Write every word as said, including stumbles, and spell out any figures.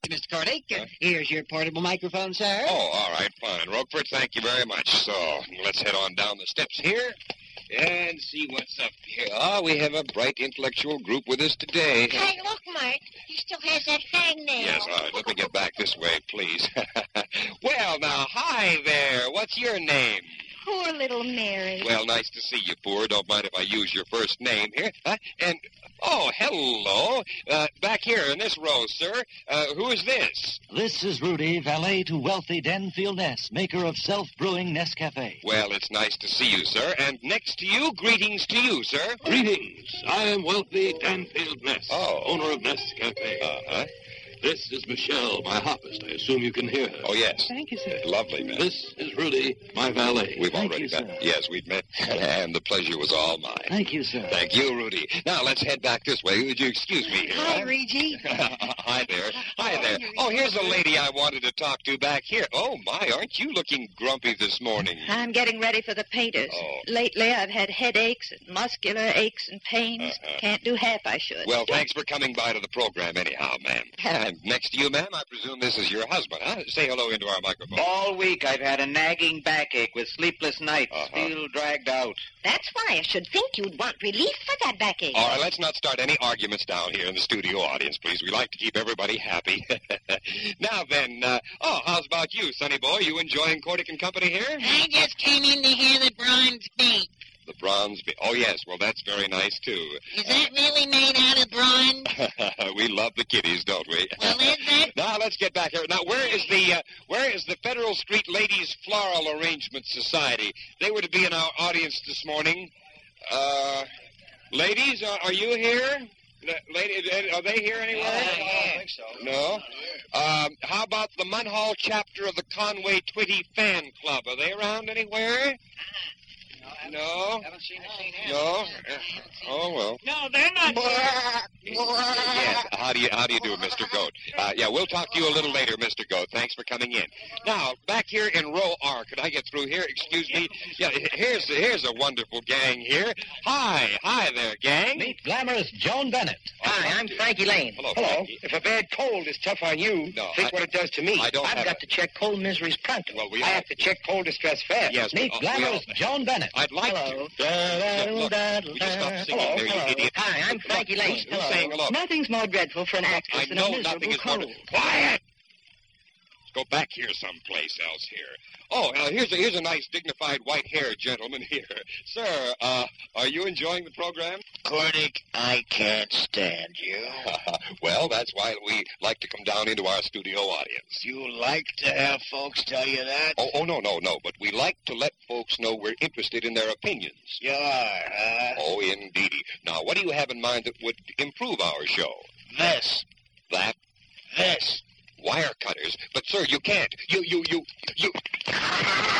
Mister Cordick, Huh? here's your portable microphone, sir. Oh, all right, fine. Roquefort, thank you very much. So, let's head on down the steps here and see what's up here. Ah, we have a bright intellectual group with us today. Hey, look, Mart. He still has that hangnail. Yes, all right. Let me get back this way, please. Well, now, hi there. What's your name? Poor little Mary. Well, nice to see you, Poor. Don't mind if I use your first name here. Huh? And, oh, hello. Uh, back here in this row, sir. Uh, who is this? This is Rudy, valet to wealthy Denfield Ness, maker of self-brewing Nescafe. Well, it's nice to see you, sir. And next to you, greetings to you, sir. Greetings. I am wealthy Danfield Ness, Oh. owner of Ness Cafe. Uh-huh. This is Michelle, my harpist. I assume you can hear her. Oh, yes. Thank you, sir. Lovely, man. This is Rudy, my valet. We've Thank already you, met. sir. Yes, we've met, and the pleasure was all mine. Thank you, sir. Thank you, Rudy. Now, let's head back this way. Would you excuse me here? Hi, huh? Reggie. Hi there. Hi there. Oh, here's a lady I wanted to talk to back here. Oh, my, aren't you looking grumpy this morning? I'm getting ready for the painters. Oh. Lately, I've had headaches and muscular aches and pains. Uh-huh. Can't do half I should. Well, thanks for coming by to the program anyhow, ma'am. And next to you, ma'am, I presume this is your husband, huh? Say hello into our microphone. All week I've had a nagging backache with sleepless nights, Uh-huh. feel dragged out. That's why I should think you'd want relief for that backache. All right, let's not start any arguments down here in the studio audience, please. We like to keep everybody happy. Now then, uh, oh, how's about you, sonny boy? You enjoying Cordick and Company here? I just came in to hear the bronze beat. The bronze... Be- oh, yes, well, that's very nice, too. Is that really made out of bronze? We love the kiddies, don't we? Well, is it? Now, let's get back here. Now, where is the uh, where is the Federal Street Ladies Floral Arrangement Society? They were to be in our audience this morning. Uh, ladies, are, are you here? La- Ladies, are they here anywhere? I don't think so. No? Um, how about the Munhall chapter of the Conway Twitty Fan Club? Are they around anywhere? No? Haven't seen a thing No? Uh, oh, well. No, they're not. Yes. How do you how do you do, Mister Goat? Uh, yeah, we'll talk to you a little later, Mister Goat. Thanks for coming in. Now, back here in row R, could I get through here? Excuse me. Yeah, here's here's a wonderful gang here. Hi, hi there, gang. Meet glamorous Joan Bennett. Hi, I'm Frankie Lane. Hello, Hello. Frankie. If a bad cold is tough on you, No, think I- what it does to me. I don't I've have got a- to check cold miseries pronto. Well, we I all- have to check cold distress fast. Yes, Meet we- glamorous we all- Joan Bennett. I'd like Hello. to. Yeah, look, would you stop singing Hello, there, you hello. idiot? Hi, I'm Frankie Look, Lane. Who's, who's saying hello? Nothing's more dreadful for an actress I than know a miserable nothing is more... cold. Quiet! Let's go back here someplace else here. Oh, uh, here's a here's a nice dignified white-haired gentleman here. Sir, uh, are you enjoying the program? Cordick, I can't stand you. Well, that's why we like to come down into our studio audience. You like to have folks tell you that? Oh, oh, no, no, no, but we like to let folks know we're interested in their opinions. You are, huh? Oh, indeedy. Now, what do you have in mind that would improve our show? This. That This. wire cutters. But, sir, you can't. You, you, you, you...